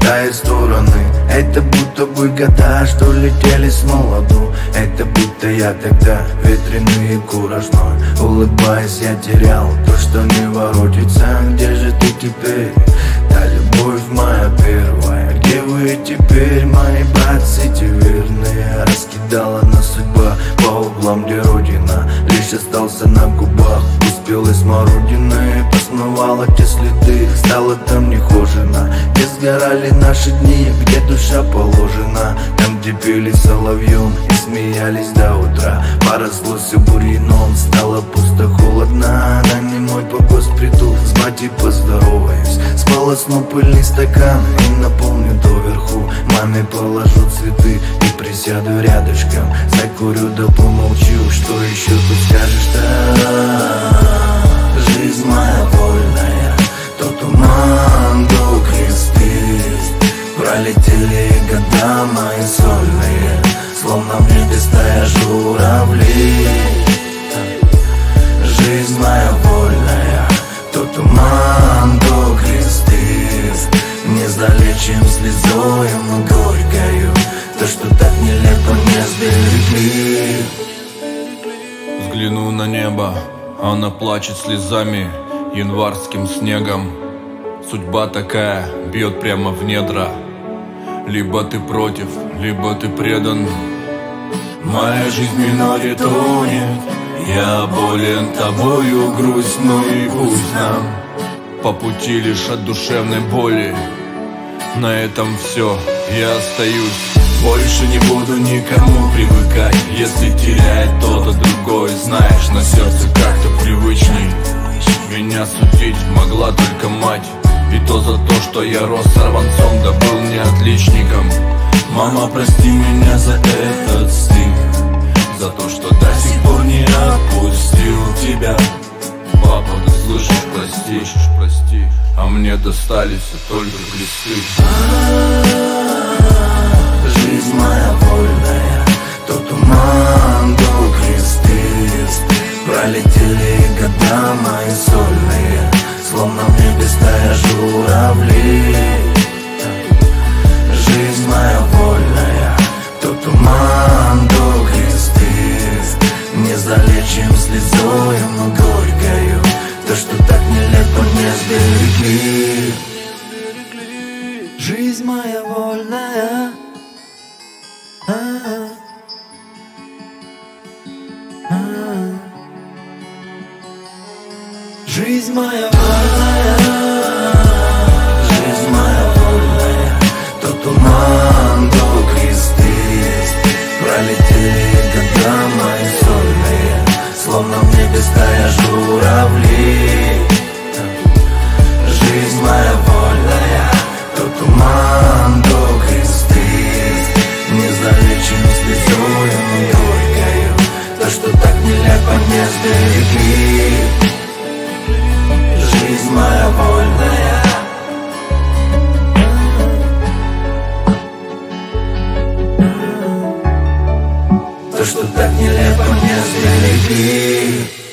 улетает в стороны. Это будто бы года, что летели с молоду. Это будто я тогда ветреный и куражной. Улыбаясь, я терял то, что не воротится. Где же ты теперь, та любовь моя первая? Где вы теперь, мои братцы, те верные? Раскидала нас судьба по углам, где родина лишь остался на губах. Успелой смородины посмывала те следы. Стало там нехожено, где сгорали наши дни, где душа положена. Там, где пели соловьем и смеялись до утра. Поросло все бурьяном, стало пусто, холодно. На немой погост приду, с батей поздороваюсь, сполосну пыльный стакан и наполню доверху. Маме положу цветы и присяду рядышком. Закурю да помолчу, что еще тут скажешь-то? Жизнь моя вольная, то туман, то кресты. Пролетели года мои сольные, словно в небе стая журавлей. Жизнь моя вольная, то туман, то кресты. Не залечим слезою, но горькою то, что так нелепо не сберегли. Взгляну на небо, она плачет слезами, январским снегом. Судьба такая, бьет прямо в недра. Либо ты против, либо ты предан. Моя жизнь в миноре тонет, я болен тобою, грусть, ну и пусть нам по пути лишь от душевной боли. На этом все, я остаюсь. Больше не буду никому привыкать. Если теряет кто-то другой, знаешь, на сердце как-то привычней. Меня судить могла только мать, и то за то, что я рос сорванцом, да был не отличником. Мама, прости меня за этот стыд, за то, что до сих пор не отпустил тебя. Папа, ты слышишь, прости, а мне достались только глисты. Жизнь моя вольная, то туман, то кресты. Пролетели года мои сольные, словно в небе стая журавлей. Жизнь моя вольная, то туман, то кресты. Не залечим слезою, но горькою то, что так нелепо не сберегли. Жизнь моя вольная, жизнь моя вольная, жизнь моя вольная, то туман, то кресты. Пролетели года мои сольные, словно в небе стая журавлей. Жизнь моя вольная, то туман, то кресты. Не залечим слезою, но горькою то, что так нелепо не сберегли. Жизнь моя вольная, то, что так нелепо не сберегли.